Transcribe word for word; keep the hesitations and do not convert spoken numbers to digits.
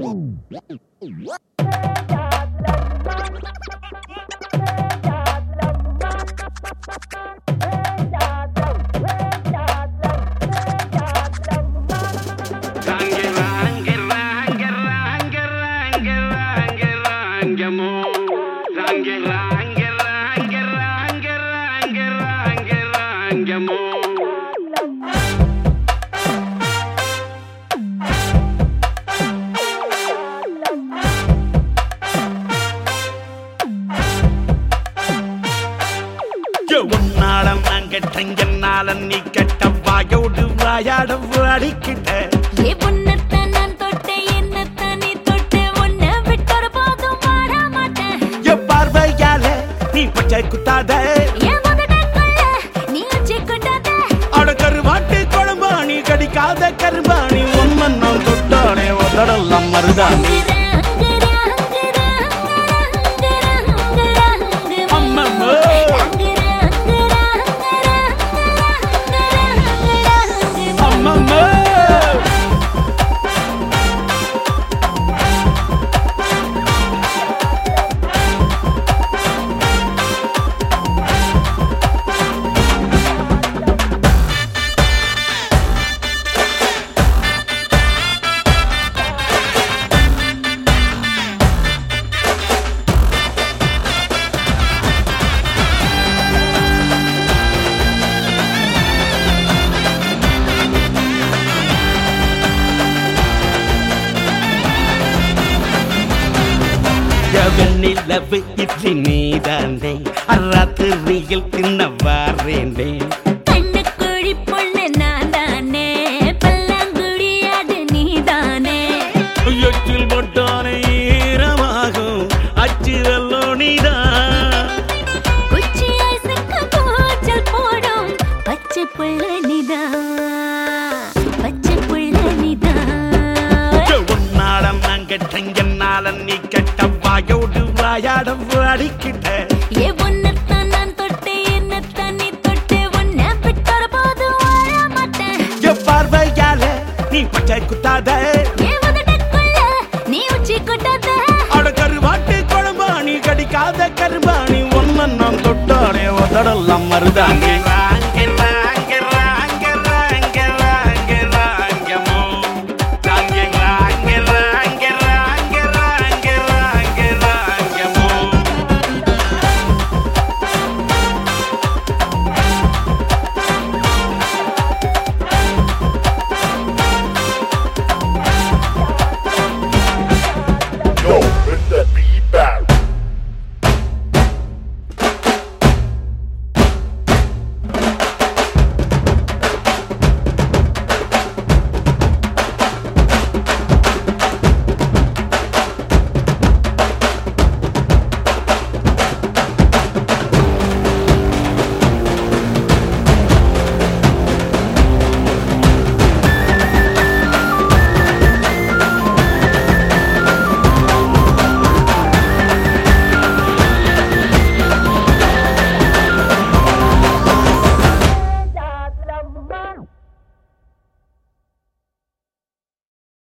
நீ கெட்ட வாயோடு வாயாட வாடிக்கிட்ட பார்வையால நீ பச்சை குத்தாத அட கருவாட்டு குழம்பாணி கடிக்காத கரும்பாணி ஒம்மன் நான் தொட்டானே உதடெல்லாம் மருதாணி வெண்ணிலவு இட்லி நீதாண்டே அராத்திரியில் தின்ன வாரேண்டே கண்ணுக்குழி பொண்ணு நான் தானே பல்லாங்குழியாடு நீதானே எச்சில் போட்டானே ஈரமாகும் அச்சுதல்லோ நீதான் குச்சி ஐசுக்கு கூச்சல் போடும் பச்சை புள்ள நீதான் பச்சை புள்ள நீதான் உன்னாடம் நான் கெட்டங்கன்னால நீ கெட்ட வாயோடு வாயாட வாடிக்கிட்ட ஏ ஒன்னத்தான் நான் தொட்டு என்னத்தான் நீ தொட்டு ஒன்ன விட்டொரு போது வாழ மாட்டேன் என் பார்வையால நீ பச்சை குத்தாத ஏ உதட்டுக்குள்ள நீ உச்சி கொட்டாத அட கருவாட்டு குழம்பாணி கடிக்காத கரும்பாணி ஒன்னன் நான் தொட்டானே உதடெல்லாம் மருதாணி